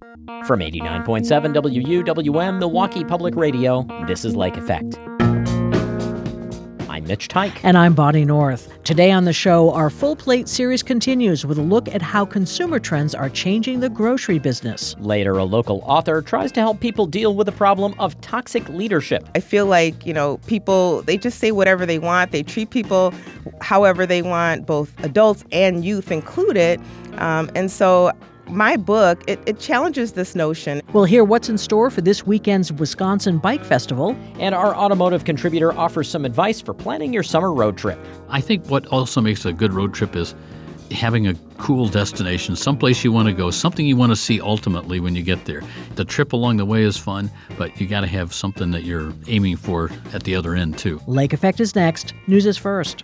From 89.7 WUWM, Milwaukee Public Radio, this is Lake Effect. I'm Mitch Teich. And I'm Bonnie North. Today on the show, our Full Plate series continues with a look at how consumer trends are changing the grocery business. Later, a local author tries to help people deal with the problem of toxic leadership. I feel like, people, they just say whatever they want. They treat people however they want, both adults and youth included. And so my book, it challenges this notion. We'll hear what's in store for this weekend's Wisconsin Bike Festival. And our automotive contributor offers some advice for planning your summer road trip. I think what also makes a good road trip is having a cool destination, someplace you want to go, something you want to see ultimately when you get there. The trip along the way is fun, but you got to have something that you're aiming for at the other end, too. Lake Effect is next. News is first.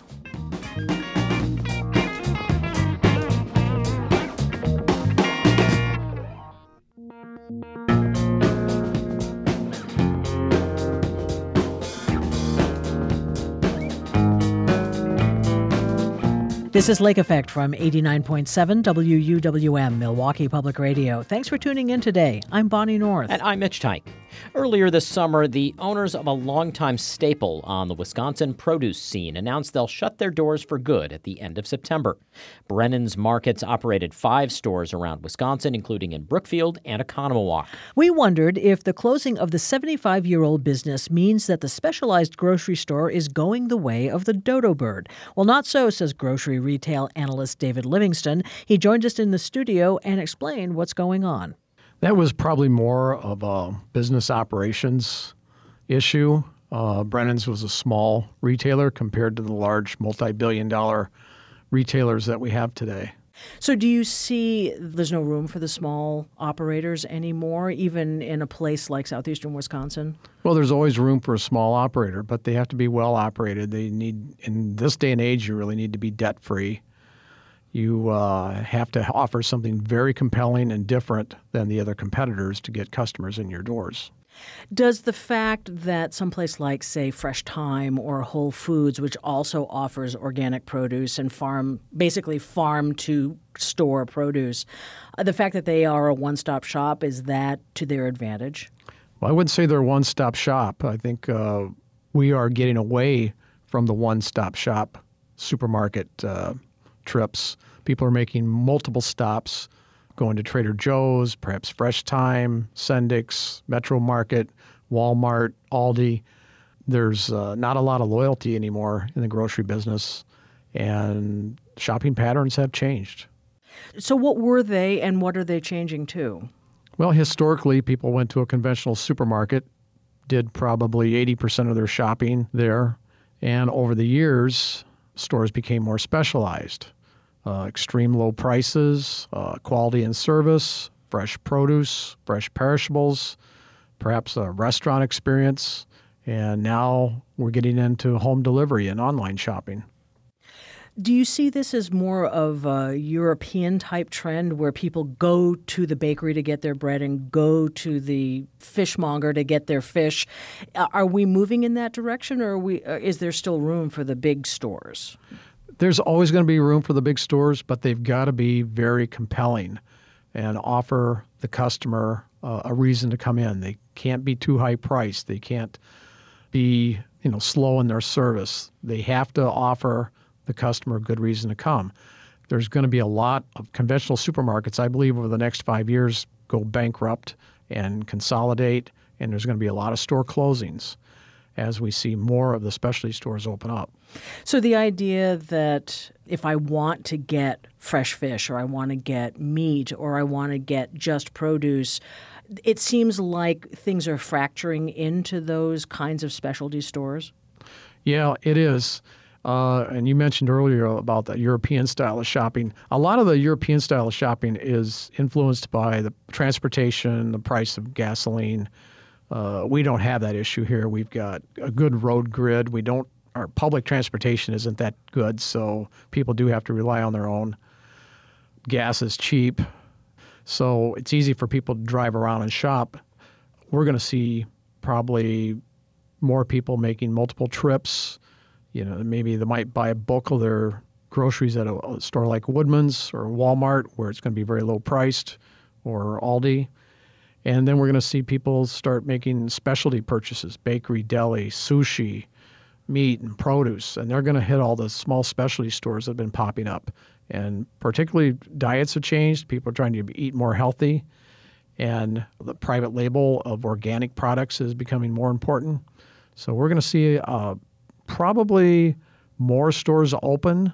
This is Lake Effect from 89.7 WUWM, Milwaukee Public Radio. Thanks for tuning in today. I'm Bonnie North. And I'm Mitch Teich. Earlier this summer, the owners of a longtime staple on the Wisconsin produce scene announced they'll shut their doors for good at the end of September. Brennan's Markets operated 5 stores around Wisconsin, including in Brookfield and Oconomowoc. We wondered if the closing of the 75-year-old business means that the specialized grocery store is going the way of the dodo bird. Well, not so, says grocery retail analyst David Livingston. He joined us in the studio and explained what's going on. That was probably more of a business operations issue. Brennan's was a small retailer compared to the large multi-billion-dollar retailers that we have today. So do you see there's no room for the small operators anymore, even in a place like southeastern Wisconsin? Well, there's always room for a small operator, but they have to be well operated. They need, in this day and age, you really need to be debt-free. You have to offer something very compelling and different than the other competitors to get customers in your doors. Does the fact that someplace like, say, Fresh Thyme or Whole Foods, which also offers organic produce and basically farm-to-store produce, the fact that they are a one-stop shop, is that to their advantage? Well, I wouldn't say they're a one-stop shop. I think we are getting away from the one-stop shop supermarket trips. People are making multiple stops, going to Trader Joe's, perhaps Fresh Thyme, Sendik's, Metro Market, Walmart, Aldi. There's not a lot of loyalty anymore in the grocery business, and shopping patterns have changed. So what were they, and what are they changing to? Well, historically, people went to a conventional supermarket, did probably 80% of their shopping there, and over the years, stores became more specialized. Extreme low prices, quality and service, fresh produce, fresh perishables, perhaps a restaurant experience, and now we're getting into home delivery and online shopping. Do you see this as more of a European-type trend where people go to the bakery to get their bread and go to the fishmonger to get their fish? Are we moving in that direction, or is there still room for the big stores? There's always going to be room for the big stores, but they've got to be very compelling and offer the customer a reason to come in. They can't be too high priced. They can't be, slow in their service. They have to offer the customer a good reason to come. There's going to be a lot of conventional supermarkets, I believe, over the next 5 years go bankrupt and consolidate, and there's going to be a lot of store closings as we see more of the specialty stores open up. So the idea that if I want to get fresh fish, or I want to get meat, or I want to get just produce, it seems like things are fracturing into those kinds of specialty stores? Yeah, it is. And you mentioned earlier about the European style of shopping. A lot of the European style of shopping is influenced by the transportation, the price of gasoline. We don't have that issue here. We've got a good road grid. Our public transportation isn't that good, so people do have to rely on their own. Gas is cheap, so it's easy for people to drive around and shop. We're going to see probably more people making multiple trips. Maybe they might buy a bulk of their groceries at a store like Woodman's or Walmart, where it's going to be very low priced, or Aldi. And then we're going to see people start making specialty purchases, bakery, deli, sushi, meat, and produce. And they're going to hit all the small specialty stores that have been popping up. And particularly diets have changed. People are trying to eat more healthy. And the private label of organic products is becoming more important. So we're going to see probably more stores open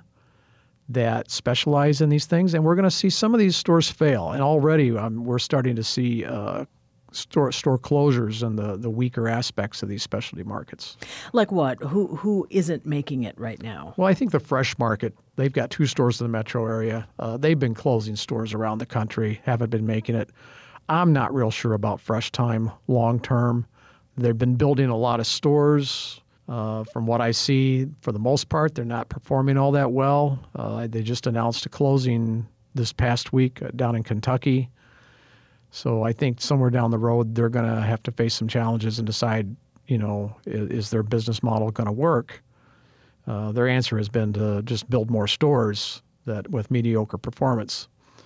that specialize in these things, and we're going to see some of these stores fail. And already we're starting to see store closures and the weaker aspects of these specialty markets. Like what? Who isn't making it right now? Well, I think the fresh market, they've got 2 stores in the metro area. They've been closing stores around the country, haven't been making it. I'm not real sure about Fresh Time long term. They've been building a lot of stores. From what I see, for the most part, they're not performing all that well. They just announced a closing this past week down in Kentucky. So I think somewhere down the road, they're going to have to face some challenges and decide, is their business model going to work? Their answer has been to just build more stores with mediocre performance.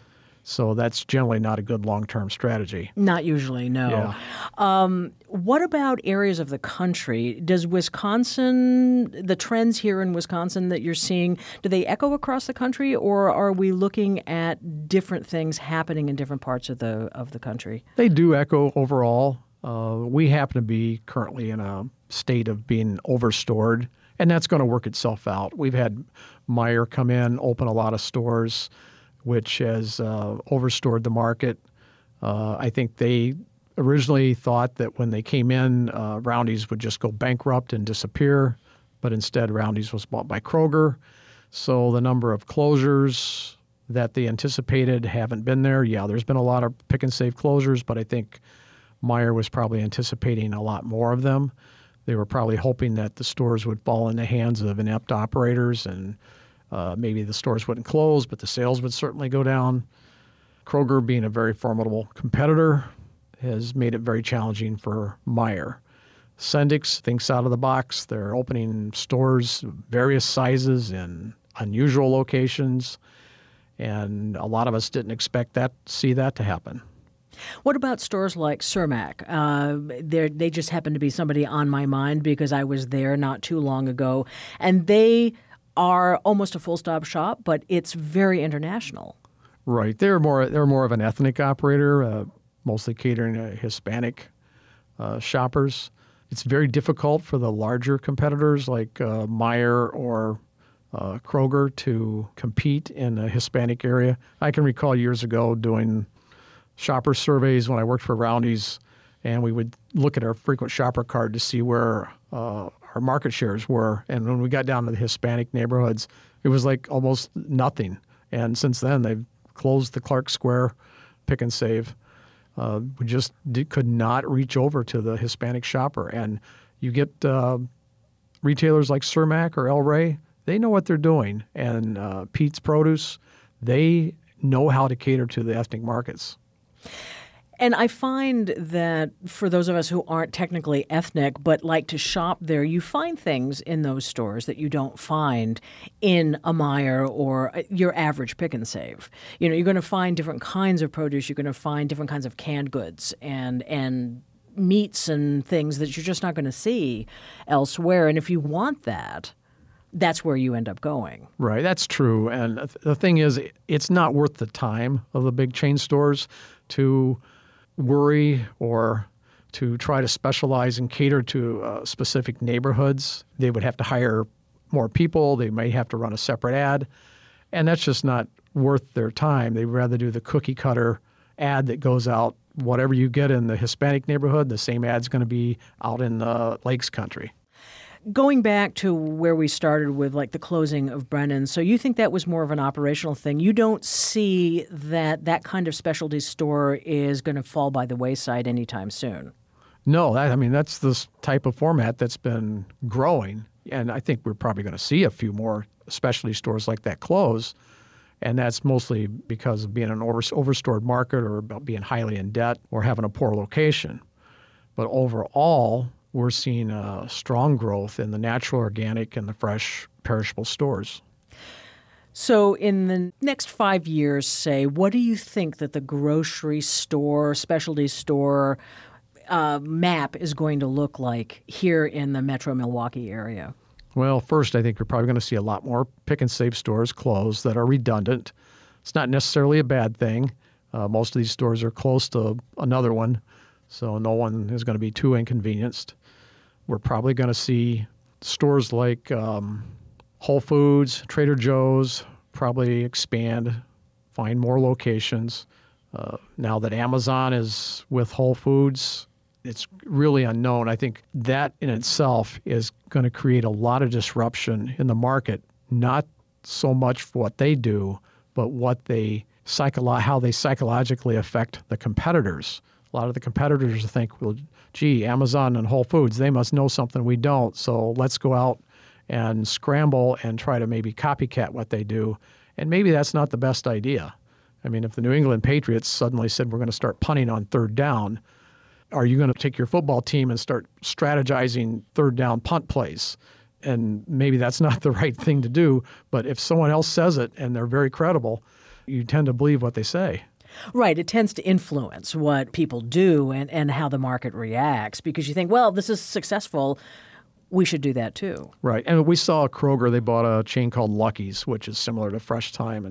So that's generally not a good long-term strategy. Not usually, no. Yeah. What about areas of the country? Does Wisconsin, the trends here in Wisconsin that you're seeing, do they echo across the country, or are we looking at different things happening in different parts of the country? They do echo overall. We happen to be currently in a state of being overstored, and that's going to work itself out. We've had Meijer come in, open a lot of stores, which has overstored the market. I think they originally thought that when they came in, Roundy's would just go bankrupt and disappear, but instead Roundy's was bought by Kroger. So the number of closures that they anticipated haven't been there. Yeah, there's been a lot of pick and save closures, but I think Meijer was probably anticipating a lot more of them. They were probably hoping that the stores would fall in the hands of inept operators and maybe the stores wouldn't close, but the sales would certainly go down. Kroger, being a very formidable competitor, has made it very challenging for Meijer. Sendik's thinks out of the box. They're opening stores various sizes in unusual locations, and a lot of us didn't expect see that to happen. What about stores like Cermak? They just happen to be somebody on my mind because I was there not too long ago, and they are almost a full-stop shop, but it's very international. Right. They're more of an ethnic operator, mostly catering to Hispanic shoppers. It's very difficult for the larger competitors like Meijer or Kroger to compete in the Hispanic area. I can recall years ago doing shopper surveys when I worked for Roundy's, and we would look at our frequent shopper card to see where our market shares were. And when we got down to the Hispanic neighborhoods, it was like almost nothing. And since then, they've closed the Clark Square pick and save. We just could not reach over to the Hispanic shopper. And you get retailers like Cermak or El Rey, they know what they're doing. And Pete's Produce, they know how to cater to the ethnic markets. And I find that for those of us who aren't technically ethnic but like to shop there, you find things in those stores that you don't find in a Meijer or your average pick and save. You're going to find different kinds of produce. You're going to find different kinds of canned goods and meats and things that you're just not going to see elsewhere. And if you want that, that's where you end up going. Right, that's true. And the thing is, it's not worth the time of the big chain stores to worry or to try to specialize and cater to specific neighborhoods. They would have to hire more people. They may have to run a separate ad. And that's just not worth their time. They'd rather do the cookie cutter ad that goes out. Whatever you get in the Hispanic neighborhood, the same ad's going to be out in the Lakes country. Going back to where we started with like the closing of Brennan's, so you think that was more of an operational thing. You don't see that kind of specialty store is going to fall by the wayside anytime soon. No, that's this type of format that's been growing. And I think we're probably going to see a few more specialty stores like that close. And that's mostly because of being an overstored market or about being highly in debt or having a poor location. But overall, we're seeing a strong growth in the natural, organic, and the fresh, perishable stores. So in the next 5 years, say, what do you think that the grocery store, specialty store map is going to look like here in the Metro Milwaukee area? Well, first, I think you're probably going to see a lot more pick and save stores close that are redundant. It's not necessarily a bad thing. Most of these stores are close to another one, so no one is going to be too inconvenienced. We're probably going to see stores like Whole Foods, Trader Joe's probably expand, find more locations. Now that Amazon is with Whole Foods, it's really unknown. I think that in itself is going to create a lot of disruption in the market, not so much for what they do, but what they how they psychologically affect the competitors. A lot of the competitors think, well, gee, Amazon and Whole Foods, they must know something we don't, so let's go out and scramble and try to maybe copycat what they do. And maybe that's not the best idea. I mean, if the New England Patriots suddenly said we're going to start punting on third down, are you going to take your football team and start strategizing third down punt plays? And maybe that's not the right thing to do, but if someone else says it and they're very credible, you tend to believe what they say. Right. It tends to influence what people do and how the market reacts because you think, well, this is successful. We should do that too. Right. And we saw Kroger, they bought a chain called Lucky's, which is similar to Fresh Thyme.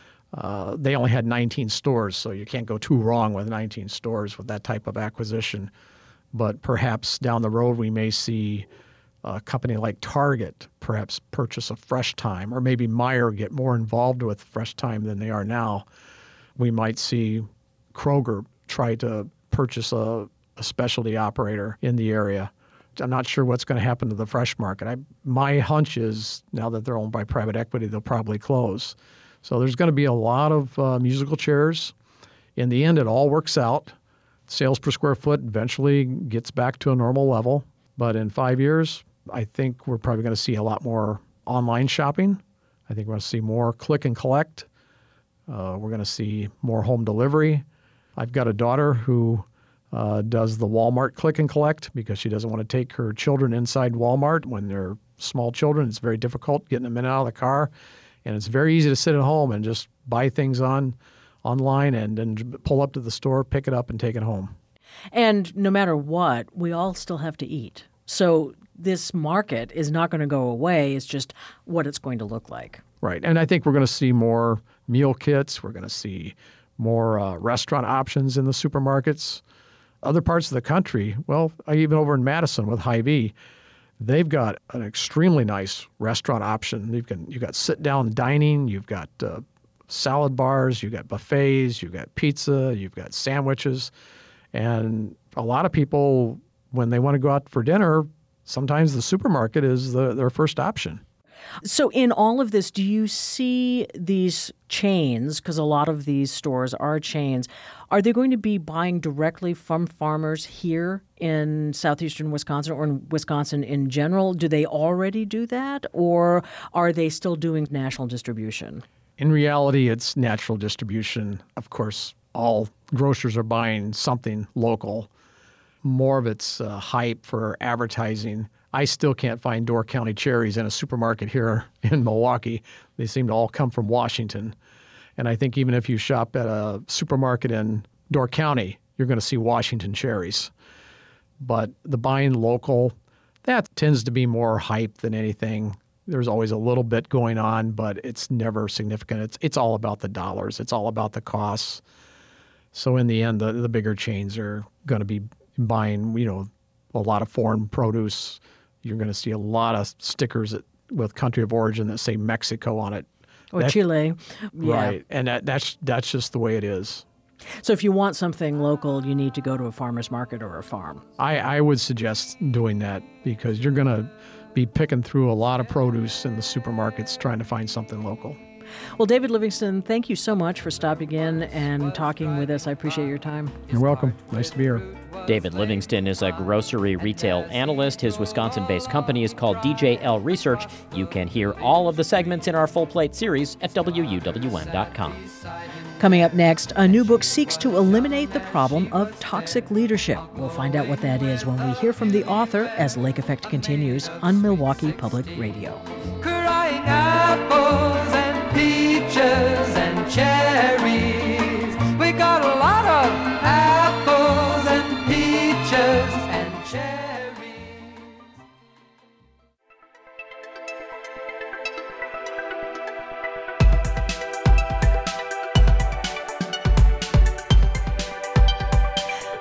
And they only had 19 stores, so you can't go too wrong with 19 stores with that type of acquisition. But perhaps down the road we may see a company like Target perhaps purchase a Fresh Thyme, or maybe Meijer get more involved with Fresh Thyme than they are now. We might see Kroger try to purchase a specialty operator in the area. I'm not sure what's going to happen to the fresh market. My hunch is now that they're owned by private equity, they'll probably close. So there's going to be a lot of musical chairs. In the end, it all works out. Sales per square foot eventually gets back to a normal level. But in 5 years, I think we're probably going to see a lot more online shopping. I think we're going to see more click and collect. We're going to see more home delivery. I've got a daughter who does the Walmart click and collect because she doesn't want to take her children inside Walmart when they're small children. It's very difficult getting them in and out of the car. And it's very easy to sit at home and just buy things online and then pull up to the store, pick it up, and take it home. And no matter what, we all still have to eat. So this market is not going to go away. It's just what it's going to look like. Right. And I think we're going to see more meal kits. We're going to see more restaurant options in the supermarkets. Other parts of the country, well, even over in Madison with Hy-Vee, they've got an extremely nice restaurant option. You've got sit-down dining, you've got salad bars, you've got buffets, you've got pizza, you've got sandwiches. And a lot of people, when they want to go out for dinner, sometimes the supermarket is their first option. So in all of this, do you see these chains, because a lot of these stores are chains, are they going to be buying directly from farmers here in southeastern Wisconsin or in Wisconsin in general? Do they already do that, or are they still doing national distribution? In reality, it's natural distribution. Of course, all grocers are buying something local. More of it's hype for advertising. I still can't find Door County cherries in a supermarket here in Milwaukee. They seem to all come from Washington. And I think even if you shop at a supermarket in Door County, you're going to see Washington cherries. But the buying local, that tends to be more hype than anything. There's always a little bit going on, but it's never significant. It's all about the dollars. It's all about the costs. So in the end, the bigger chains are going to be buying, a lot of foreign produce. You're going to see a lot of stickers with country of origin that say Mexico on it. Or Chile. Yeah. Right. And that's just the way it is. So if you want something local, you need to go to a farmer's market or a farm. I would suggest doing that because you're going to be picking through a lot of produce in the supermarkets trying to find something local. Well, David Livingston, thank you so much for stopping in and talking with us. I appreciate your time. You're welcome. Nice to be here. David Livingston is a grocery retail analyst. His Wisconsin-based company is called DJL Research. You can hear all of the segments in our Full Plate series at WUWN.com. Coming up next, a new book seeks to eliminate the problem of toxic leadership. We'll find out what that is when we hear from the author as Lake Effect continues on Milwaukee Public Radio. Crying apples and peas.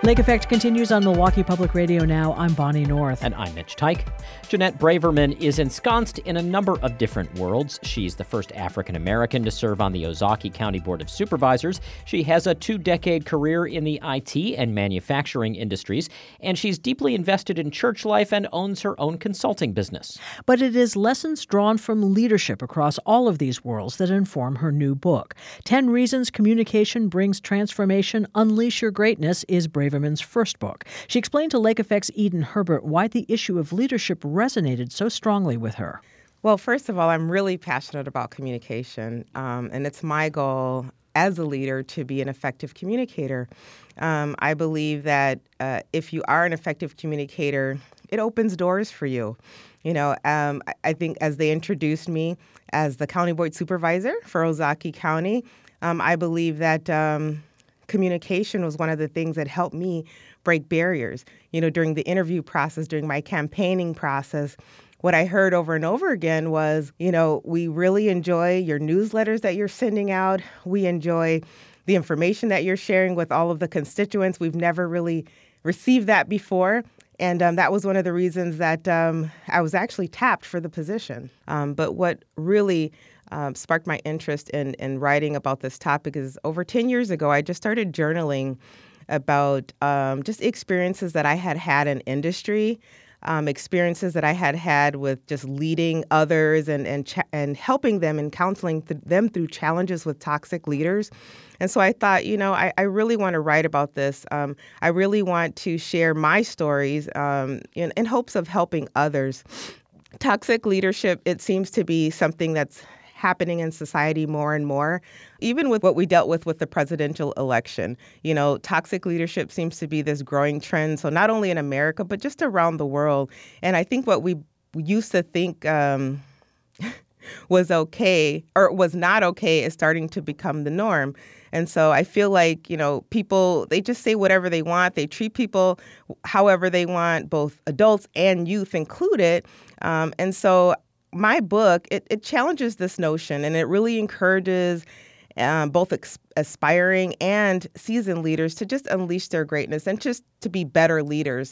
Lake Effect continues on Milwaukee Public Radio now. I'm Bonnie North. And I'm Mitch Teich. Jeanette Braverman is ensconced in a number of different worlds. She's the first African-American to serve on the Ozaukee County Board of Supervisors. She has a 2-decade career in the IT and manufacturing industries, and she's deeply invested in church life and owns her own consulting business. But it is lessons drawn from leadership across all of these worlds that inform her new book. 10 Reasons Communication Brings Transformation, Unleash Your Greatness is Braverman's first book. She explained to Lake Effect's Eden Herbert why the issue of leadership resonated so strongly with her. Well, first of all, I'm really passionate about communication, and it's my goal as a leader to be an effective communicator. I believe that if you are an effective communicator, it opens doors for you. I think as they introduced me as the county board supervisor for Ozaukee County, I believe that communication was one of the things that helped me break barriers. During the interview process, during my campaigning process, what I heard over and over again was, we really enjoy your newsletters that you're sending out. We enjoy the information that you're sharing with all of the constituents. We've never really received that before. And that was one of the reasons that I was actually tapped for the position. But what really sparked my interest in writing about this topic is over 10 years ago, I just started journaling about just experiences that I had had in industry, experiences that I had had with just leading others and helping them and counseling them through challenges with toxic leaders. And so I thought, I really want to write about this. I really want to share my stories in hopes of helping others. Toxic leadership, it seems to be something that's happening in society more and more, even with what we dealt with the presidential election. Toxic leadership seems to be this growing trend. So not only in America, but just around the world. And I think what we used to think was okay or was not okay is starting to become the norm. And so I feel like, people, they just say whatever they want. They treat people however they want, both adults and youth included. And so my book, it challenges this notion, and it really encourages both aspiring and seasoned leaders to just unleash their greatness and just to be better leaders.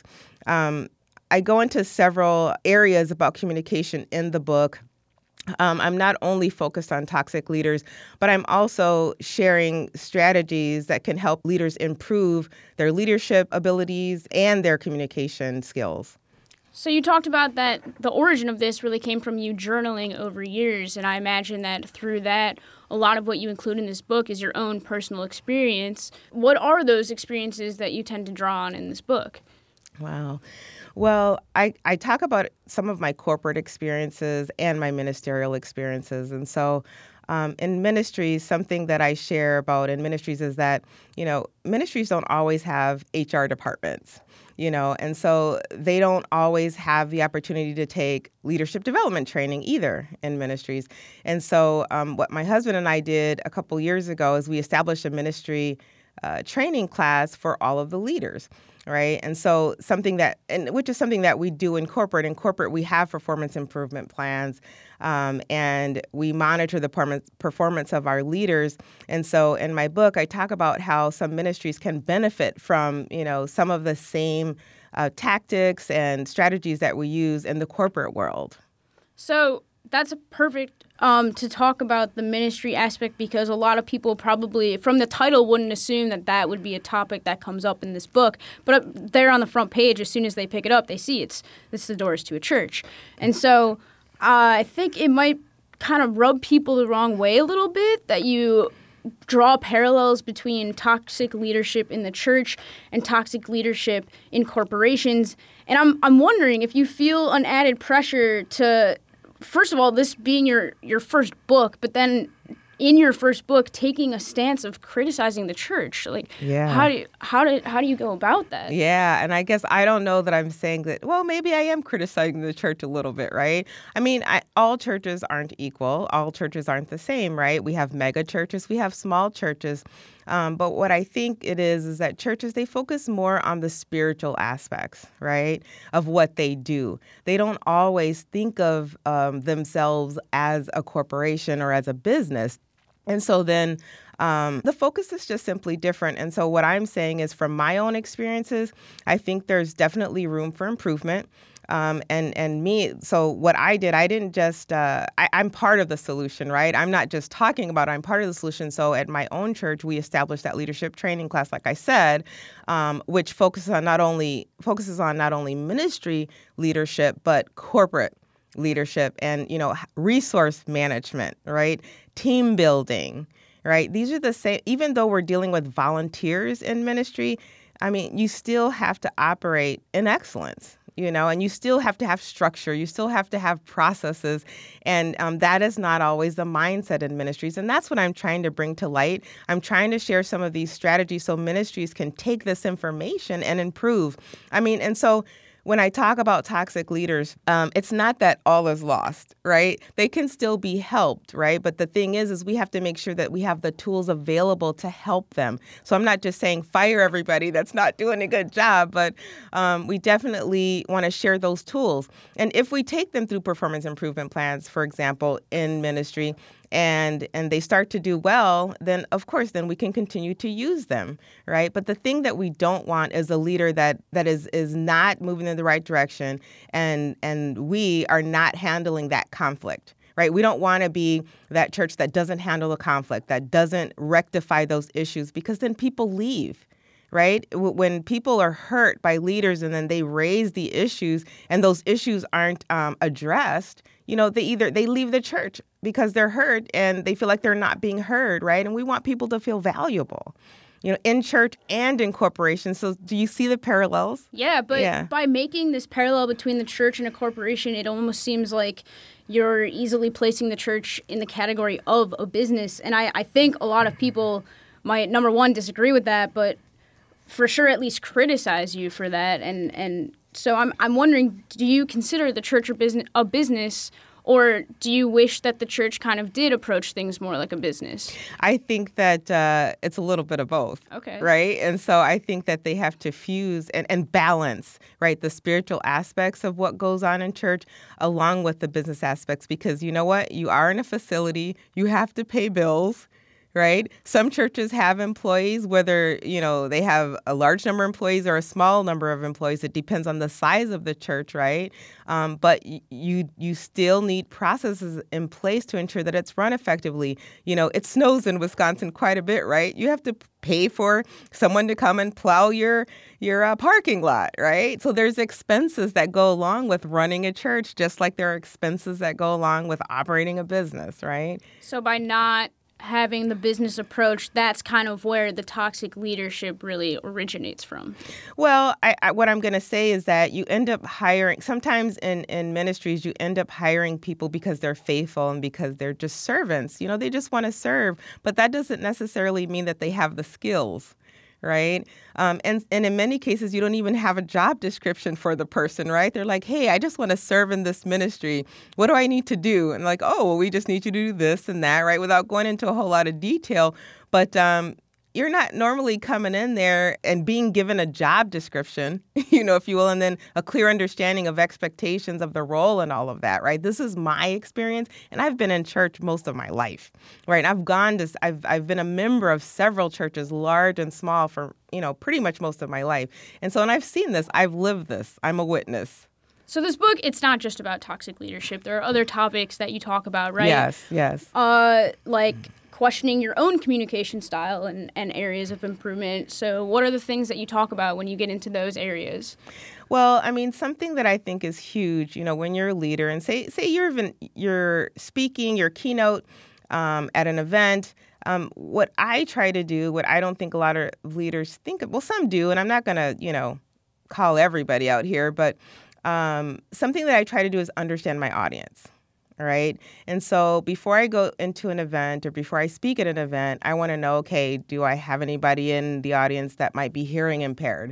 I go into several areas about communication in the book. I'm not only focused on toxic leaders, but I'm also sharing strategies that can help leaders improve their leadership abilities and their communication skills. So you talked about that the origin of this really came from you journaling over years, and I imagine that through that, a lot of what you include in this book is your own personal experience. What are those experiences that you tend to draw on in this book? Wow. Well, I talk about some of my corporate experiences and my ministerial experiences. And so in ministries, something that I share about in ministries is that, ministries don't always have HR departments. And so they don't always have the opportunity to take leadership development training either in ministries. And so what my husband and I did a couple years ago is we established a ministry training class for all of the leaders, right? And so which is something that we do in corporate. In corporate, we have performance improvement plans, and we monitor the performance of our leaders. And so in my book, I talk about how some ministries can benefit from, some of the same tactics and strategies that we use in the corporate world. So that's a perfect to talk about the ministry aspect, because a lot of people probably from the title wouldn't assume that would be a topic that comes up in this book. But up there on the front page, as soon as they pick it up, they see this is the doors to a church. And so I think it might kind of rub people the wrong way a little bit that you draw parallels between toxic leadership in the church and toxic leadership in corporations. And I'm wondering if you feel an added pressure to, first of all, this being your first book, but then in your first book taking a stance of criticizing the church. How do you go about that? Yeah, and I guess I don't know that I'm saying that, well, maybe I am criticizing the church a little bit, right? I mean, all churches aren't equal. All churches aren't the same, right? We have mega churches, we have small churches. But what I think it is that churches, they focus more on the spiritual aspects, right, of what they do. They don't always think of themselves as a corporation or as a business. And so then the focus is just simply different. And so what I'm saying is, from my own experiences, I think there's definitely room for improvement. So what I did, I didn't just, I'm part of the solution, right? I'm not just talking about it, I'm part of the solution. So at my own church, we established that leadership training class, like I said, which focuses on not only ministry leadership, but corporate leadership and, resource management, right? Team building, right? These are the same, even though we're dealing with volunteers in ministry, I mean, you still have to operate in excellence, and you still have to have structure. You still have to have processes. And that is not always the mindset in ministries. And that's what I'm trying to bring to light. I'm trying to share some of these strategies so ministries can take this information and improve. And so when I talk about toxic leaders, it's not that all is lost, right? They can still be helped, right? But the thing is we have to make sure that we have the tools available to help them. So I'm not just saying fire everybody that's not doing a good job, but we definitely want to share those tools. And if we take them through performance improvement plans, for example, in ministry, and they start to do well, then of course, then we can continue to use them, right? But the thing that we don't want is a leader that is not moving in the right direction, and we are not handling that conflict, right? We don't want to be that church that doesn't handle the conflict, that doesn't rectify those issues, because then people leave. Right? When people are hurt by leaders and then they raise the issues and those issues aren't addressed, they leave the church because they're hurt and they feel like they're not being heard, right? And we want people to feel valuable, in church and in corporations. So do you see the parallels? Yeah, but by making this parallel between the church and a corporation, it almost seems like you're easily placing the church in the category of a business. And I think a lot of people might, number one, disagree with that, but for sure at least criticize you for that. And so I'm wondering, do you consider the church a business, or do you wish that the church kind of did approach things more like a business? I think that it's a little bit of both. Okay. Right? And so I think that they have to fuse and balance, right, the spiritual aspects of what goes on in church along with the business aspects, because you know what? You are in a facility. You have to pay bills. Right? Some churches have employees, whether, they have a large number of employees or a small number of employees. It depends on the size of the church, right? But you still need processes in place to ensure that it's run effectively. It snows in Wisconsin quite a bit, right? You have to pay for someone to come and plow your parking lot, right? So there's expenses that go along with running a church, just like there are expenses that go along with operating a business, right? So by not having the business approach, that's kind of where the toxic leadership really originates from. Well, what I'm going to say is that you end up hiring, sometimes in ministries, you end up hiring people because they're faithful and because they're just servants. They just want to serve, but that doesn't necessarily mean that they have the skills. Right? And in many cases, you don't even have a job description for the person, right? They're like, hey, I just want to serve in this ministry. What do I need to do? And like, oh, well, we just need you to do this and that, right? Without going into a whole lot of detail. But you're not normally coming in there and being given a job description, if you will, and then a clear understanding of expectations of the role and all of that, right? This is my experience, and I've been in church most of my life, right? I've been a member of several churches, large and small, for, pretty much most of my life. And so, and I've seen this, I've lived this, I'm a witness. So this book, it's not just about toxic leadership. There are other topics that you talk about, right? Yes. Like questioning your own communication style and areas of improvement. So what are the things that you talk about when you get into those areas? Well, something that I think is huge, when you're a leader and say you're speaking, your keynote at an event, what I try to do, what I don't think a lot of leaders think of, well, some do, and I'm not going to, call everybody out here, but something that I try to do is understand my audience. All right. And so before I go into an event or before I speak at an event, I want to know, okay, do I have anybody in the audience that might be hearing impaired?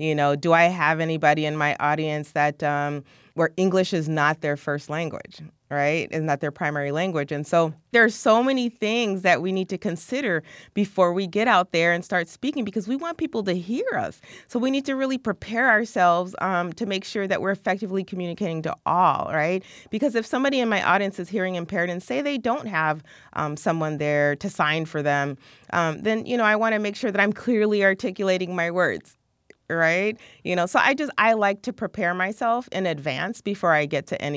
Do I have anybody in my audience that where English is not their first language? right? Isn't that their primary language? And so there are so many things that we need to consider before we get out there and start speaking, because we want people to hear us. So we need to really prepare ourselves to make sure that we're effectively communicating to all, right? Because if somebody in my audience is hearing impaired and say they don't have someone there to sign for them, then, I want to make sure that I'm clearly articulating my words. Right. So I like to prepare myself in advance before I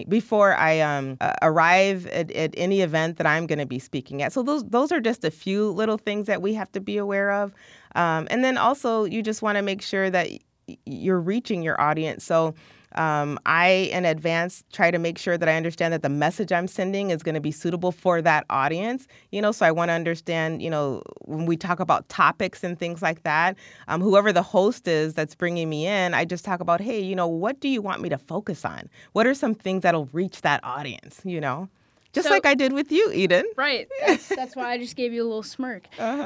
arrive at any event that I'm going to be speaking at. So those are just a few little things that we have to be aware of. And then also you just want to make sure that you're reaching your audience. So I, in advance, try to make sure that I understand that the message I'm sending is going to be suitable for that audience. So I want to understand, when we talk about topics and things like that, whoever the host is that's bringing me in, I just talk about, hey, what do you want me to focus on? What are some things that'll reach that audience, Just like I did with you, Eden. Right. That's why I just gave you a little smirk.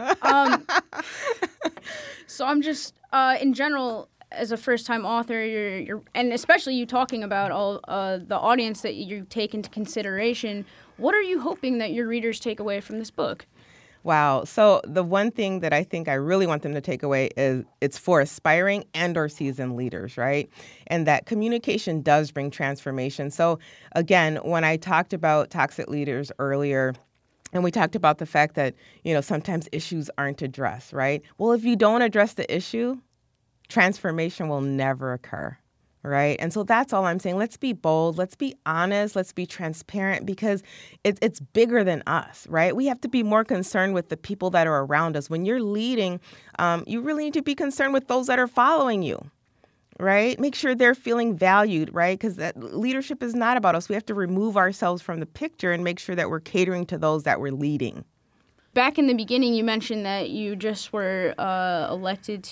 So I'm just, in general, as a first-time author, you're and especially you talking about all the audience that you take into consideration, what are you hoping that your readers take away from this book? Wow. So the one thing that I think I really want them to take away is it's for aspiring and or seasoned leaders, right? And that communication does bring transformation. So again, when I talked about toxic leaders earlier, and we talked about the fact that, sometimes issues aren't addressed, right? Well, if you don't address the issue, transformation will never occur, right? And so that's all I'm saying. Let's be bold. Let's be honest. Let's be transparent, because it's bigger than us, right? We have to be more concerned with the people that are around us. When you're leading, you really need to be concerned with those that are following you, right? Make sure they're feeling valued, right? Because leadership is not about us. We have to remove ourselves from the picture and make sure that we're catering to those that we're leading. Back in the beginning, you mentioned that you just were elected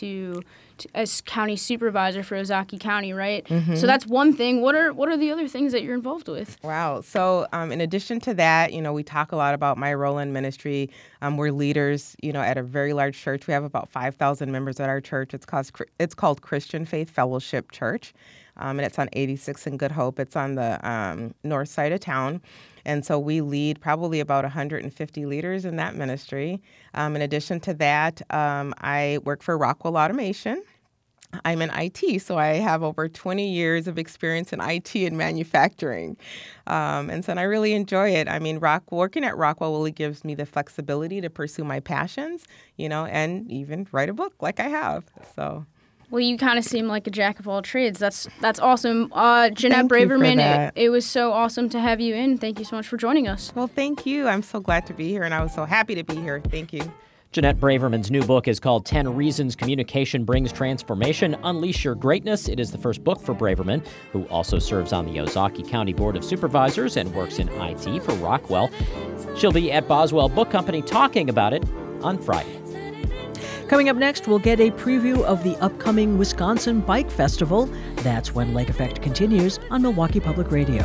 as county supervisor for Ozaukee County, right? Mm-hmm. So that's one thing. What are the other things that you're involved with? Wow. So in addition to that, we talk a lot about my role in ministry. We're leaders, at a very large church. We have about 5,000 members at our church. It's called Christian Faith Fellowship Church, and it's on 86 and Good Hope. It's on the north side of town. And so we lead probably about 150 leaders in that ministry. In addition to that, I work for Rockwell Automation. I'm in IT, so I have over 20 years of experience in IT and manufacturing. And I really enjoy it. I mean, working at Rockwell really gives me the flexibility to pursue my passions, and even write a book like I have. So. Well, you kind of seem like a jack of all trades. That's awesome. Jeanette Braverman, it was so awesome to have you in. Thank you so much for joining us. Well, thank you. I'm so glad to be here, and I was so happy to be here. Thank you. Jeanette Braverman's new book is called 10 Reasons Communication Brings Transformation, Unleash Your Greatness. It is the first book for Braverman, who also serves on the Ozaukee County Board of Supervisors and works in IT for Rockwell. She'll be at Boswell Book Company talking about it on Friday. Coming up next, we'll get a preview of the upcoming Wisconsin Bike Festival. That's when Lake Effect continues on Milwaukee Public Radio.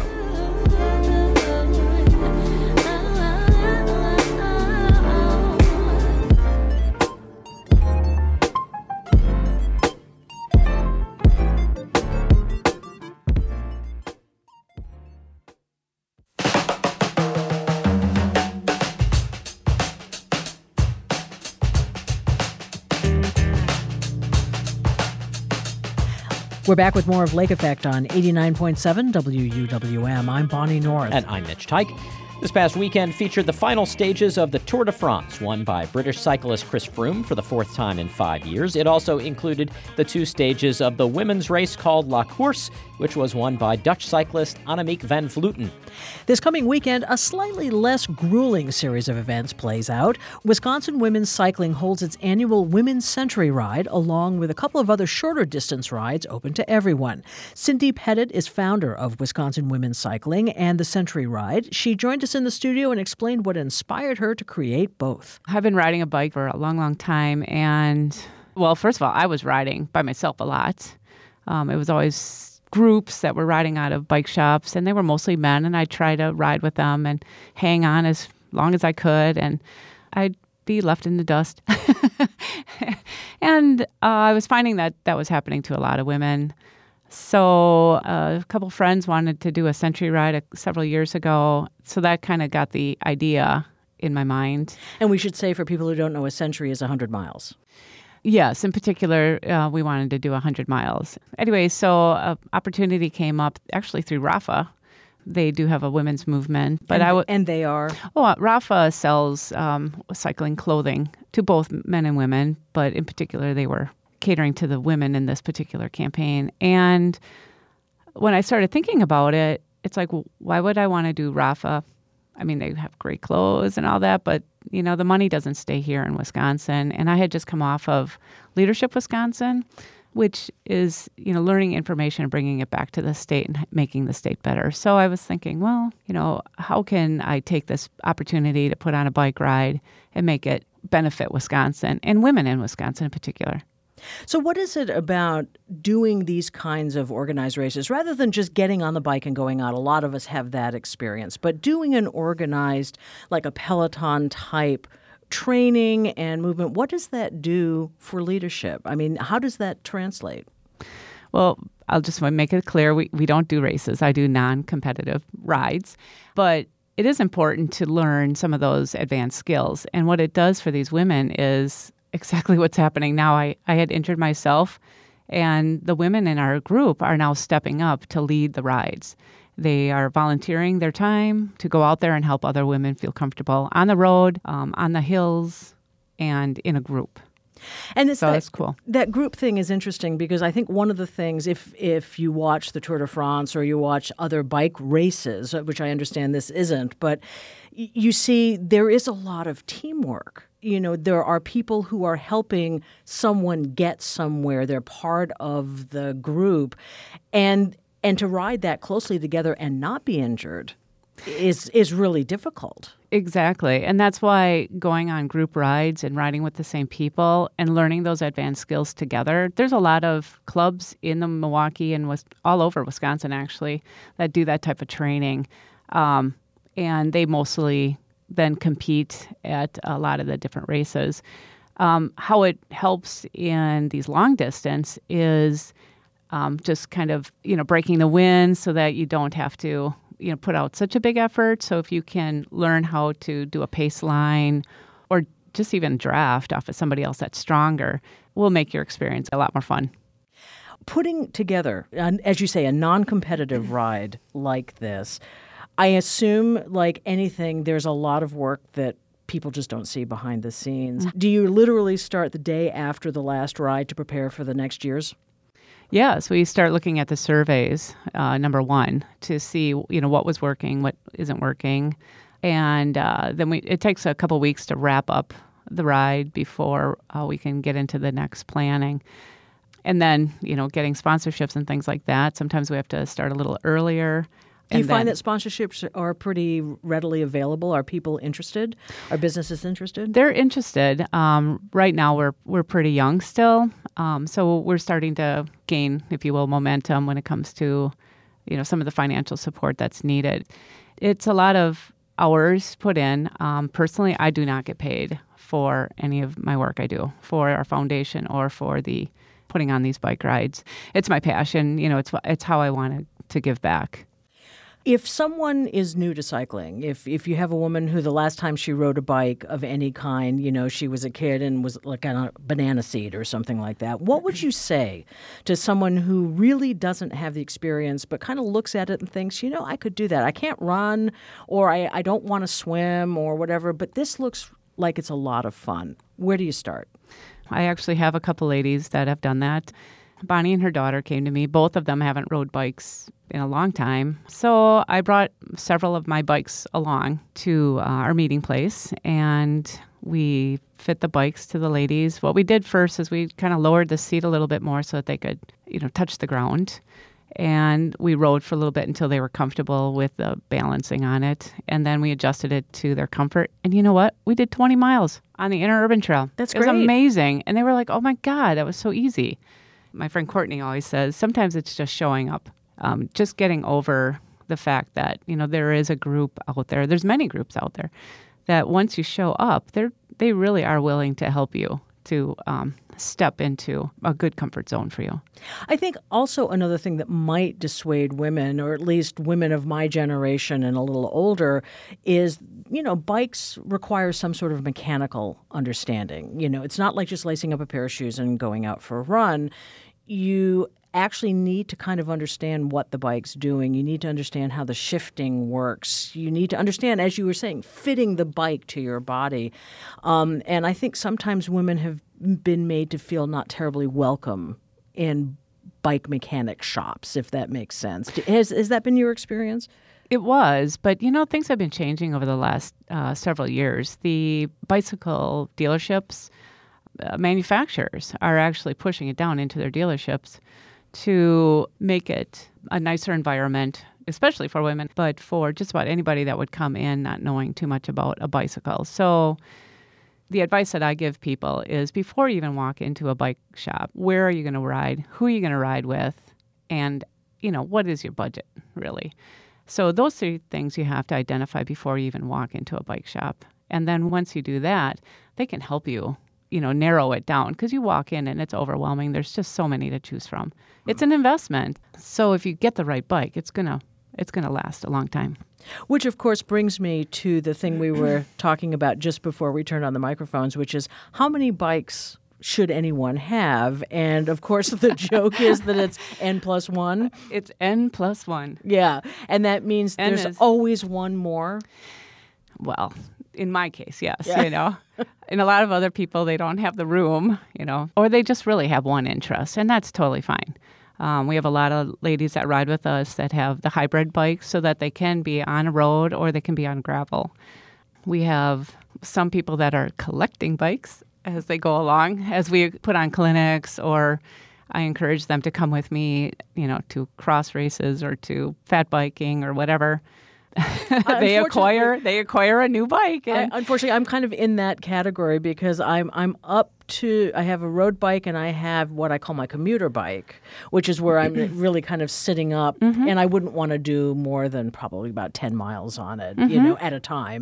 We're back with more of Lake Effect on 89.7 WUWM. I'm Bonnie North. And I'm Mitch Tyke. This past weekend featured the final stages of the Tour de France, won by British cyclist Chris Froome for the fourth time in 5 years. It also included the two stages of the women's race called La Course, which was won by Dutch cyclist Annemiek van Vleuten. This coming weekend, a slightly less grueling series of events plays out. Wisconsin Women's Cycling holds its annual Women's Century Ride, along with a couple of other shorter distance rides open to everyone. Cindy Pettit is founder of Wisconsin Women's Cycling and the Century Ride. She joined us in the studio and explained what inspired her to create both. I've been riding a bike for a long, long time. And, well, first of all, I was riding by myself a lot. It was always groups that were riding out of bike shops, and they were mostly men, and I'd try to ride with them and hang on as long as I could, and I'd be left in the dust. And I was finding that was happening to a lot of women. So a couple friends wanted to do a century ride several years ago. So that kind of got the idea in my mind. And we should say, for people who don't know, a century is 100 miles. Yes, in particular, we wanted to do 100 miles. Anyway, so an opportunity came up actually through Rafa. They do have a women's movement. But and they are? Oh, Rafa sells cycling clothing to both men and women, but in particular, they were catering to the women in this particular campaign. And when I started thinking about it, it's like, well, why would I want to do Rafa? I mean, they have great clothes and all that, but, you know, the money doesn't stay here in Wisconsin. And I had just come off of Leadership Wisconsin, which is, you know, learning information and bringing it back to the state and making the state better. So I was thinking, well, you know, how can I take this opportunity to put on a bike ride and make it benefit Wisconsin and women in Wisconsin in particular? So what is it about doing these kinds of organized races, rather than just getting on the bike and going out? A lot of us have that experience. But doing an organized, like a Peloton type training and movement, what does that do for leadership? I mean, how does that translate? Well, I'll just want to make it clear, we don't do races. I do non-competitive rides. But it is important to learn some of those advanced skills. And what it does for these women is exactly what's happening now. I had injured myself, and the women in our group are now stepping up to lead the rides. They are volunteering their time to go out there and help other women feel comfortable on the road, on the hills, and in a group. And so that's cool. That group thing is interesting because I think one of the things, if you watch the Tour de France or you watch other bike races, which I understand this isn't, but you see there is a lot of teamwork. You know, there are people who are helping someone get somewhere. They're part of the group. And to ride that closely together and not be injured is really difficult. Exactly. And that's why going on group rides and riding with the same people and learning those advanced skills together, there's a lot of clubs in the Milwaukee and all over Wisconsin, actually, that do that type of training. And they mostly then compete at a lot of the different races. How it helps in these long distance is just kind of, you know, breaking the wind so that you don't have to, you know, put out such a big effort. So if you can learn how to do a pace line or just even draft off of somebody else that's stronger, will make your experience a lot more fun. Putting together, as you say, a non-competitive ride like this, I assume, like anything, there's a lot of work that people just don't see behind the scenes. Do you literally start the day after the last ride to prepare for the next year's? Yes, we start looking at the surveys, number one, to see, you know, what was working, what isn't working. And then it takes a couple weeks to wrap up the ride before we can get into the next planning. And then, you know, getting sponsorships and things like that. Sometimes we have to start a little earlier. Do you find that sponsorships are pretty readily available? Are people interested? Are businesses interested? They're interested. Right now, we're pretty young still, so we're starting to gain, if you will, momentum when it comes to, you know, some of the financial support that's needed. It's a lot of hours put in. Personally, I do not get paid for any of my work I do for our foundation or for the putting on these bike rides. It's my passion. You know, it's how I want to give back. If someone is new to cycling, if you have a woman who the last time she rode a bike of any kind, you know, she was a kid and was like on a banana seat or something like that, what would you say to someone who really doesn't have the experience but kind of looks at it and thinks, you know, I could do that. I can't run, or I don't want to swim or whatever, but this looks like it's a lot of fun. Where do you start? I actually have a couple ladies that have done that. Bonnie and her daughter came to me. Both of them haven't rode bikes in a long time. So I brought several of my bikes along to our meeting place, and we fit the bikes to the ladies. What we did first is we kind of lowered the seat a little bit more so that they could, you know, touch the ground. And we rode for a little bit until they were comfortable with the balancing on it. And then we adjusted it to their comfort. And you know what? We did 20 miles on the Interurban Trail. That's great. It was amazing. And they were like, oh my God, that was so easy. My friend Courtney always says, sometimes it's just showing up, just getting over the fact that, you know, there is a group out there. There's many groups out there that once you show up, they really are willing to help you to step into a good comfort zone for you. I think also another thing that might dissuade women, or at least women of my generation and a little older, is, bikes require some sort of mechanical understanding. It's not like just lacing up a pair of shoes and going out for a run. You actually need to kind of understand what the bike's doing. You need to understand how the shifting works. You need to understand, as you were saying, fitting the bike to your body. And I think sometimes women have been made to feel not terribly welcome in bike mechanic shops, if that makes sense. Has that been your experience? It was, but things have been changing over the last several years. The bicycle dealerships, manufacturers are actually pushing it down into their dealerships to make it a nicer environment, especially for women, but for just about anybody that would come in not knowing too much about a bicycle. So the advice that I give people is, before you even walk into a bike shop, where are you going to ride? Who are you going to ride with? And, what is your budget, really? So those 3 things you have to identify before you even walk into a bike shop. And then once you do that, they can help you, narrow it down, because you walk in and it's overwhelming. There's just so many to choose from. It's an investment. So if you get the right bike, it's going to last a long time. Which, of course, brings me to the thing we were talking about just before we turned on the microphones, which is, how many bikes should anyone have? And, of course, the joke is that it's N+1. It's N+1. Yeah. And that means there's always one more. Well, in my case, yes, And a lot of other people, they don't have the room, or they just really have one interest, and that's totally fine. We have a lot of ladies that ride with us that have the hybrid bikes, so that they can be on a road or they can be on gravel. We have some people that are collecting bikes as they go along, as we put on clinics, or I encourage them to come with me, to cross races or to fat biking or whatever. They acquire a new bike. And unfortunately, I'm kind of in that category, because I have a road bike and I have what I call my commuter bike, which is where I'm really kind of sitting up, and I wouldn't want to do more than probably about 10 miles on it, at a time.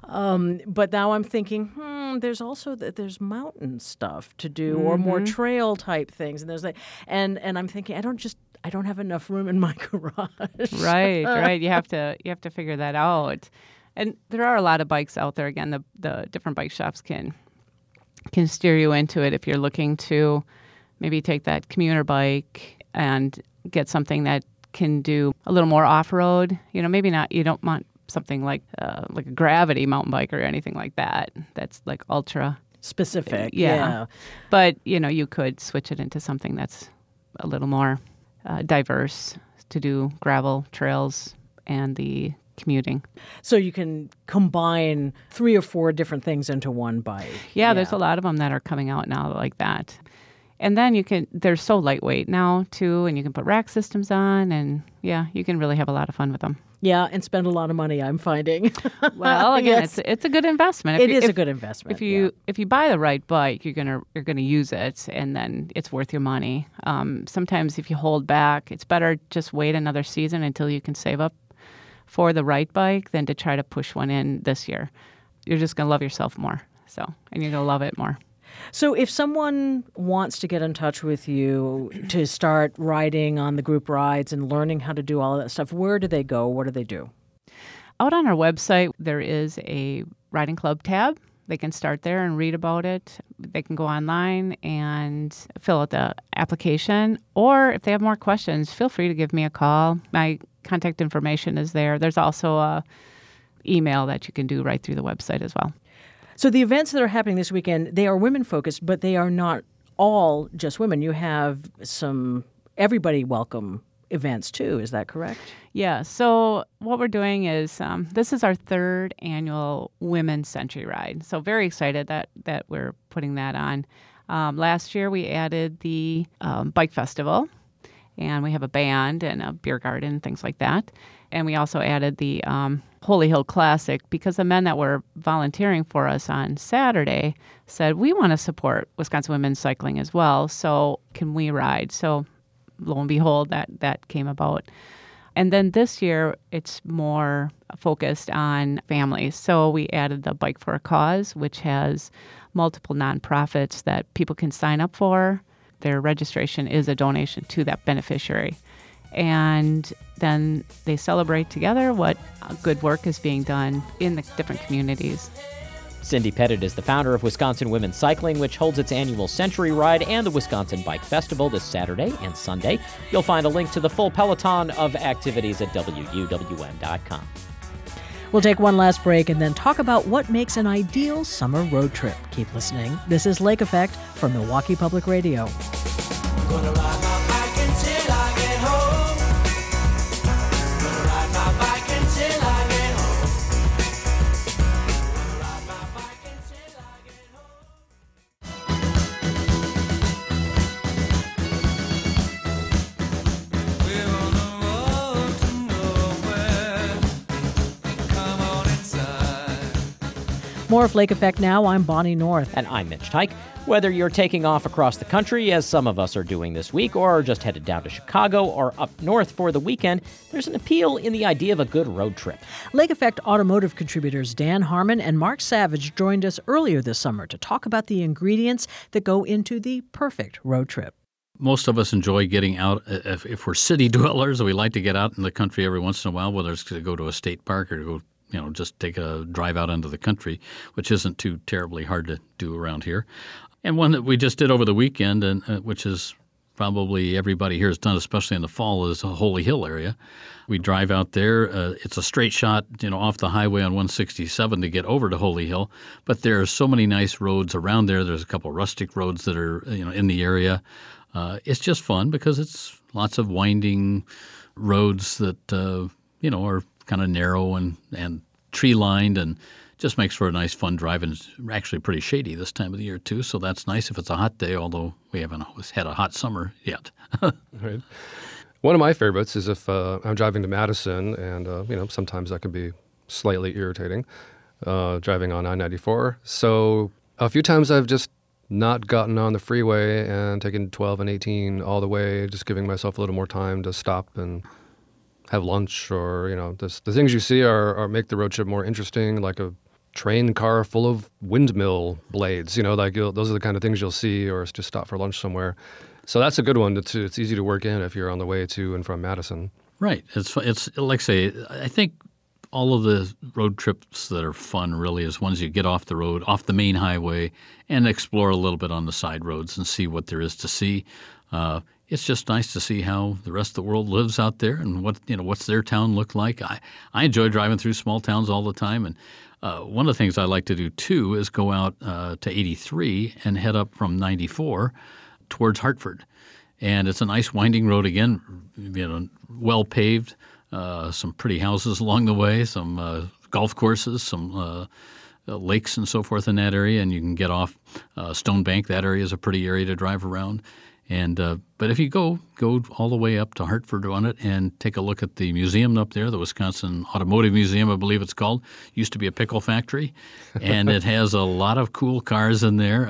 But now I'm thinking, there's also there's mountain stuff to do, or more trail type things, and there's and I'm thinking, I don't have enough room in my garage. Right. You have to figure that out. And there are a lot of bikes out there. Again, the different bike shops can steer you into it if you're looking to maybe take that commuter bike and get something that can do a little more off-road. Maybe not. You don't want something like a Gravity mountain bike or anything like that. That's like ultra specific. Yeah. But you could switch it into something that's a little more diverse to do gravel trails and the commuting. So you can combine 3 or 4 different things into one bike. Yeah, there's a lot of them that are coming out now like that. And then they're so lightweight now too, and you can put rack systems on, and you can really have a lot of fun with them. Yeah, and spend a lot of money, I'm finding. Well, again, yes. it's a good investment. It is a good investment. If you buy the right bike, you're gonna use it, and then it's worth your money. Sometimes if you hold back, it's better just wait another season until you can save up for the right bike than to try to push one in this year. You're just gonna love yourself more, and you're gonna love it more. So if someone wants to get in touch with you to start riding on the group rides and learning how to do all of that stuff, where do they go? What do they do? Out on our website, there is a riding club tab. They can start there and read about it. They can go online and fill out the application. Or if they have more questions, feel free to give me a call. My contact information is there. There's also a email that you can do right through the website as well. So the events that are happening this weekend, they are women-focused, but they are not all just women. You have some everybody welcome events too. Is that correct? Yeah. So what we're doing is this is our 3rd annual Women's Century Ride. So very excited that we're putting that on. Last year we added the bike festival, and we have a band and a beer garden, things like that. And we also added the Holy Hill Classic, because the men that were volunteering for us on Saturday said, we want to support Wisconsin women's cycling as well, so can we ride? So lo and behold, that came about. And then this year, it's more focused on families. So we added the Bike for a Cause, which has multiple nonprofits that people can sign up for. Their registration is a donation to that beneficiary. And then they celebrate together what good work is being done in the different communities. Cindy Pettit is the founder of Wisconsin Women's Cycling, which holds its annual Century Ride and the Wisconsin Bike Festival this Saturday and Sunday. You'll find a link to the full peloton of activities at WUWM.com. We'll take one last break and then talk about what makes an ideal summer road trip. Keep listening. This is Lake Effect from Milwaukee Public Radio. Gonna ride my bike until I get home. Gonna ride my bike until I get home. Gonna ride my bike until I get home. We're on the road to nowhere. Come on inside. More of Lake Effect now. I'm Bonnie North. And I'm Mitch Teich. Whether you're taking off across the country, as some of us are doing this week, or just headed down to Chicago or up north for the weekend, there's an appeal in the idea of a good road trip. Lake Effect automotive contributors Dan Harmon and Mark Savage joined us earlier this summer to talk about the ingredients that go into the perfect road trip. Most of us enjoy getting out. If we're city dwellers, we like to get out in the country every once in a while, whether it's to go to a state park or to go just take a drive out into the country, which isn't too terribly hard to do around here. And one that we just did over the weekend, and which is probably everybody here has done, especially in the fall, is the Holy Hill area. We drive out there. It's a straight shot, off the highway on 167 to get over to Holy Hill. But there are so many nice roads around there. There's a couple of rustic roads that are, in the area. It's just fun because it's lots of winding roads that, are kind of narrow and tree-lined and just makes for a nice, fun drive, and it's actually pretty shady this time of the year, too, so that's nice if it's a hot day, although we haven't always had a hot summer yet. Right. One of my favorites is if I'm driving to Madison, and, sometimes that can be slightly irritating, driving on I-94. So a few times I've just not gotten on the freeway and taken 12 and 18 all the way, just giving myself a little more time to stop and have lunch, or, the things you see are make the road trip more interesting, like a train car full of windmill blades, those are the kind of things you'll see, or just stop for lunch somewhere. So that's a good one. It's easy to work in if you're on the way to and from Madison. Right. It's like I say, I think all of the road trips that are fun really is ones you get off the road, off the main highway, and explore a little bit on the side roads and see what there is to see. It's just nice to see how the rest of the world lives out there and what's their town look like. I enjoy driving through small towns all the time, and one of the things I like to do too is go out to 83 and head up from 94 towards Hartford, and it's a nice winding road again, well paved, some pretty houses along the way, some golf courses, some lakes and so forth in that area, and you can get off Stone Bank. That area is a pretty area to drive around. And but if you go all the way up to Hartford on it and take a look at the museum up there, the Wisconsin Automotive Museum, I believe it's called, used to be a pickle factory, and it has a lot of cool cars in there.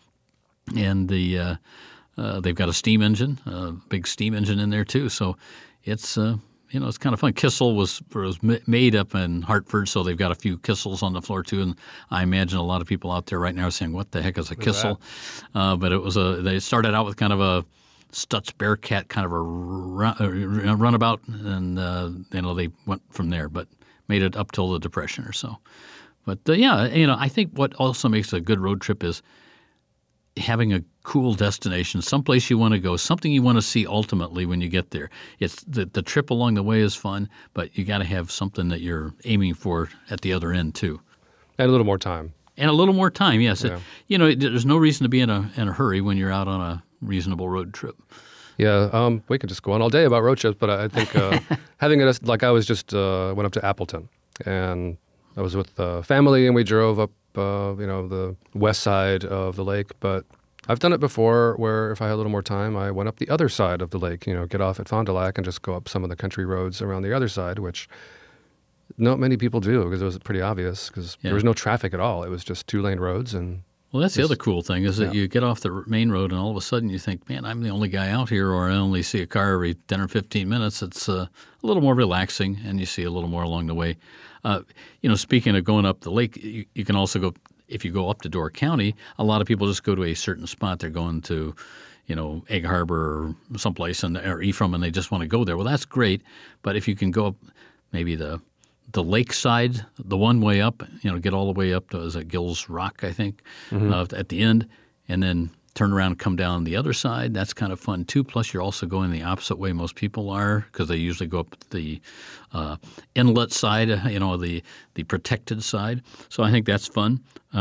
And they've got a steam engine, a big steam engine in there too. So it's it's kind of fun. Kissel was made up in Hartford, so they've got a few Kissels on the floor too. And I imagine a lot of people out there right now are saying, "What the heck is a Kissel?" But it was they started out with kind of a Stutz Bearcat kind of a runabout, and they went from there, but made it up till the Depression or so. But I think what also makes a good road trip is having a cool destination, someplace you want to go, something you want to see ultimately when you get there. It's the trip along the way is fun, but you got to have something that you're aiming for at the other end too. And a little more time. And a little more time, yes. Yeah. There's no reason to be in a hurry when you're out on a reasonable road trip. Yeah, we could just go on all day about road trips, but I think having it like I was just went up to Appleton, and I was with family, and we drove up the west side of the lake. But I've done it before where if I had a little more time, I went up the other side of the lake, get off at Fond du Lac and just go up some of the country roads around the other side, which not many people do because it was pretty obvious because there was no traffic at all. It was just 2-lane roads. And Well, that's the other cool thing is that you get off the main road and all of a sudden you think, man, I'm the only guy out here, or I only see a car every 10 or 15 minutes. It's a little more relaxing, and you see a little more along the way. Speaking of going up the lake, you can also go, if you go up to Door County, a lot of people just go to a certain spot. They're going to, Egg Harbor or someplace or Ephraim, and they just want to go there. Well, that's great, but if you can go up maybe the lake side, the one way up, get all the way up to, is it Gills Rock, I think, at the end, and then turn around and come down the other side. That's kind of fun, too. Plus, you're also going the opposite way most people are, because they usually go up the inlet side, the protected side. So I think that's fun.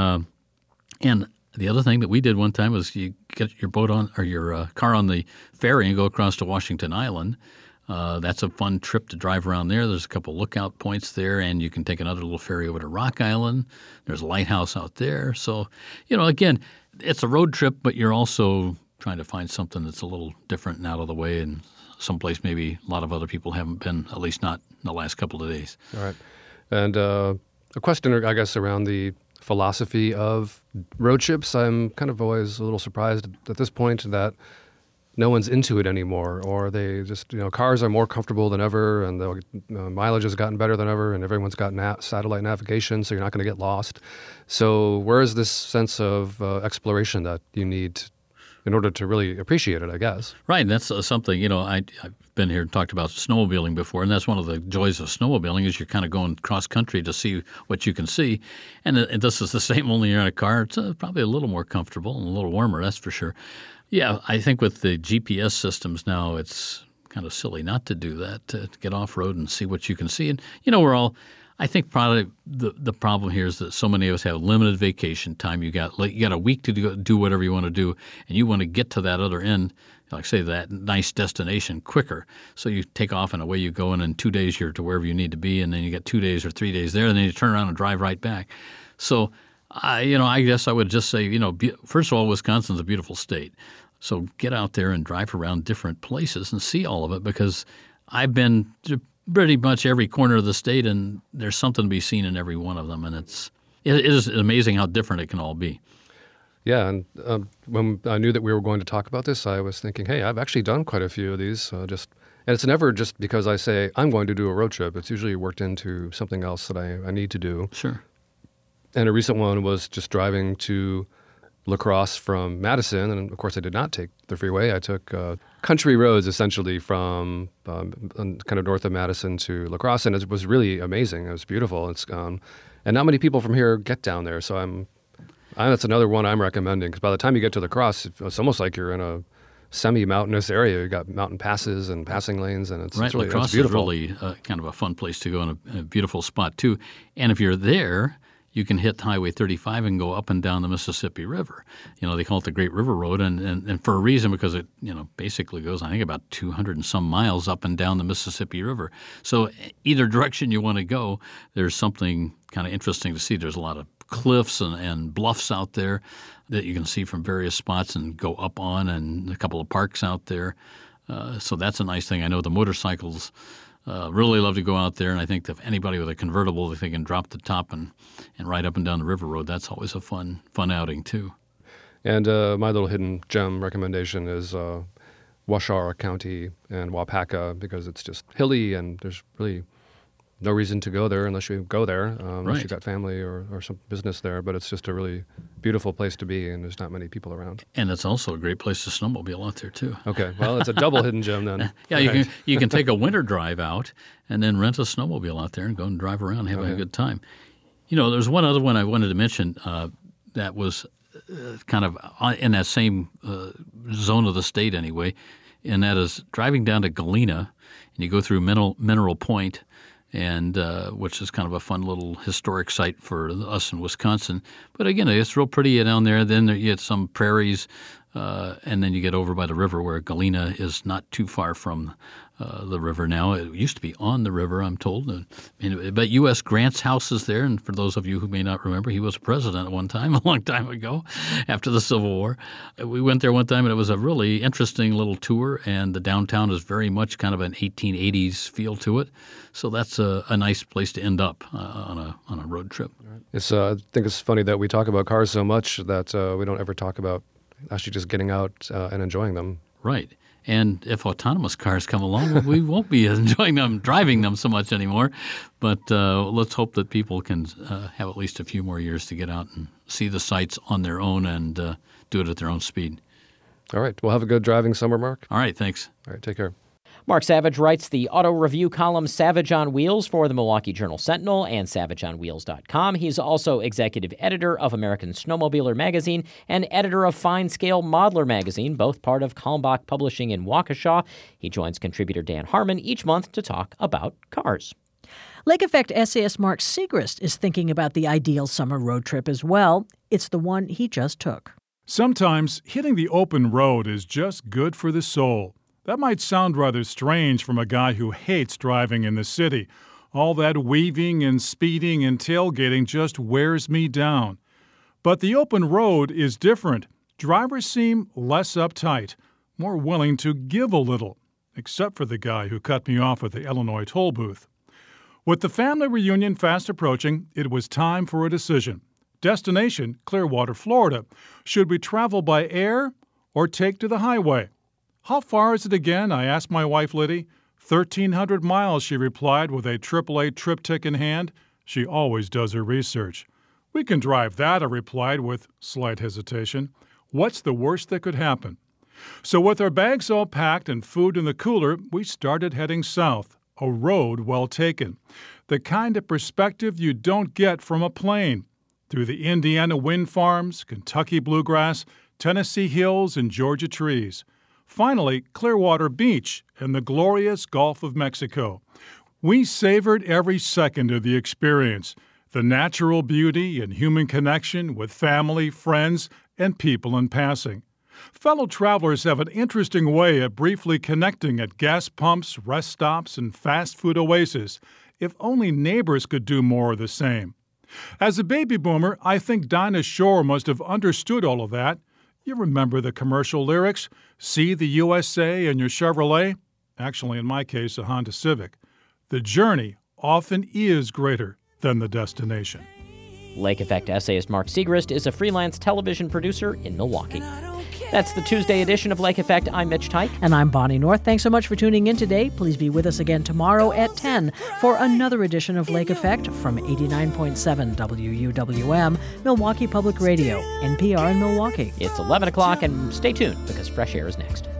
And the other thing that we did one time was you get your boat on, or your car on the ferry and go across to Washington Island. That's a fun trip to drive around there. There's a couple lookout points there, and you can take another little ferry over to Rock Island. There's a lighthouse out there. So, again, it's a road trip, but you're also trying to find something that's a little different and out of the way, and someplace maybe a lot of other people haven't been, at least not in the last couple of days. All right. And a question, I guess, around the philosophy of road trips. I'm kind of always a little surprised at this point that no one's into it anymore, or they just, cars are more comfortable than ever, and the mileage has gotten better than ever, and everyone's got satellite navigation, so you're not going to get lost. So where is this sense of exploration that you need in order to really appreciate it, I guess? Right, and that's something, I've been here and talked about snowmobiling before, and that's one of the joys of snowmobiling is you're kind of going cross-country to see what you can see. And this is the same, only you're in a car. It's probably a little more comfortable and a little warmer, that's for sure. Yeah, I think with the GPS systems now, it's kind of silly not to do that, to get off-road and see what you can see. And, I think probably the problem here is that so many of us have limited vacation time. You got a week to do whatever you want to do, and you want to get to that other end, like say that nice destination quicker. So you take off and away you go, and in 2 days you're to wherever you need to be, and then you get 2 days or 3 days there, and then you turn around and drive right back. So, I guess I would just say, first of all, Wisconsin's a beautiful state. So get out there and drive around different places and see all of it, because I've been to pretty much every corner of the state, and there's something to be seen in every one of them, and it is amazing how different it can all be. Yeah, and when I knew that we were going to talk about this, I was thinking, hey, I've actually done quite a few of these. And it's never just because I say I'm going to do a road trip. It's usually worked into something else that I need to do. Sure. And a recent one was just driving to La Crosse from Madison, and of course I did not take the freeway. I took country roads essentially from kind of north of Madison to La Crosse, and it was really amazing. It was beautiful. And not many people from here get down there, so that's another one I'm recommending, because by the time you get to La Crosse, it's almost like you're in a semi-mountainous area. You got mountain passes and passing lanes, and it's really, La Crosse it's beautiful. is really kind of a fun place to go, and a beautiful spot too. And if you're there, you can hit Highway 35 and go up and down the Mississippi River. They call it the Great River Road, and for a reason, because it basically goes, I think, about 200 and some miles up and down the Mississippi River. So either direction you want to go, there's something kind of interesting to see. There's a lot of cliffs and bluffs out there that you can see from various spots and go up on, and a couple of parks out there. So that's a nice thing. I know the motorcycles really love to go out there, and I think if anybody with a convertible, if they can drop the top and ride up and down the river road, that's always a fun outing too. And my little hidden gem recommendation is Washoe County and Waupaca, because it's just hilly and there's really no reason to go there unless you go there, unless you've got family or some business there. But it's just a really beautiful place to be, and there's not many people around. And it's also a great place to snowmobile out there too. Okay, well, it's a double hidden gem then. Yeah, you can take a winter drive out and then rent a snowmobile out there and go and drive around and have a good time. There's one other one I wanted to mention that was kind of in that same zone of the state anyway, and that is driving down to Galena, and you go through Mineral Point, and which is kind of a fun little historic site for us in Wisconsin. But again, it's real pretty down there. Then you get some prairies, and then you get over by the river where Galena is not too far from the river now. It used to be on the river, I'm told. But U.S. Grant's house is there, and for those of you who may not remember, he was president at one time, a long time ago, after the Civil War. We went there one time, and it was a really interesting little tour, and the downtown is very much kind of an 1880s feel to it. So that's a nice place to end up on a road trip. I think it's funny that we talk about cars so much that we don't ever talk about actually just getting out and enjoying them. Right. And if autonomous cars come along, we won't be enjoying them, driving them so much anymore. But let's hope that people can have at least a few more years to get out and see the sights on their own and do it at their own speed. All right. Well, have a good driving summer, Mark. All right. Thanks. All right. Take care. Mark Savage writes the auto review column Savage on Wheels for the Milwaukee Journal-Sentinel and SavageOnWheels.com. He's also executive editor of American Snowmobiler magazine and editor of Fine Scale Modeler magazine, both part of Kalmbach Publishing in Waukesha. He joins contributor Dan Harmon each month to talk about cars. Lake Effect essayist Mark Segrist is thinking about the ideal summer road trip as well. It's the one he just took. Sometimes hitting the open road is just good for the soul. That might sound rather strange from a guy who hates driving in the city. All that weaving and speeding and tailgating just wears me down. But the open road is different. Drivers seem less uptight, more willing to give a little, except for the guy who cut me off at the Illinois toll booth. With the family reunion fast approaching, it was time for a decision. Destination, Clearwater, Florida. Should we travel by air or take to the highway? How far is it again? I asked my wife, Liddy. 1,300 miles, she replied with a AAA triptych in hand. She always does her research. We can drive that, I replied with slight hesitation. What's the worst that could happen? So with our bags all packed and food in the cooler, we started heading south, a road well taken. The kind of perspective you don't get from a plane. Through the Indiana wind farms, Kentucky bluegrass, Tennessee hills, and Georgia trees. Finally, Clearwater Beach and the glorious Gulf of Mexico. We savored every second of the experience, the natural beauty and human connection with family, friends, and people in passing. Fellow travelers have an interesting way of briefly connecting at gas pumps, rest stops, and fast food oases. If only neighbors could do more of the same. As a baby boomer, I think Dinah Shore must have understood all of that. You remember the commercial lyrics? See the USA in your Chevrolet? Actually, in my case, a Honda Civic. The journey often is greater than the destination. Lake Effect essayist Mark Segrist is a freelance television producer in Milwaukee. That's the Tuesday edition of Lake Effect. I'm Mitch Teich. And I'm Bonnie North. Thanks so much for tuning in today. Please be with us again tomorrow at 10 for another edition of Lake Effect from 89.7 WUWM, Milwaukee Public Radio, NPR in Milwaukee. It's 11 o'clock, and stay tuned because Fresh Air is next.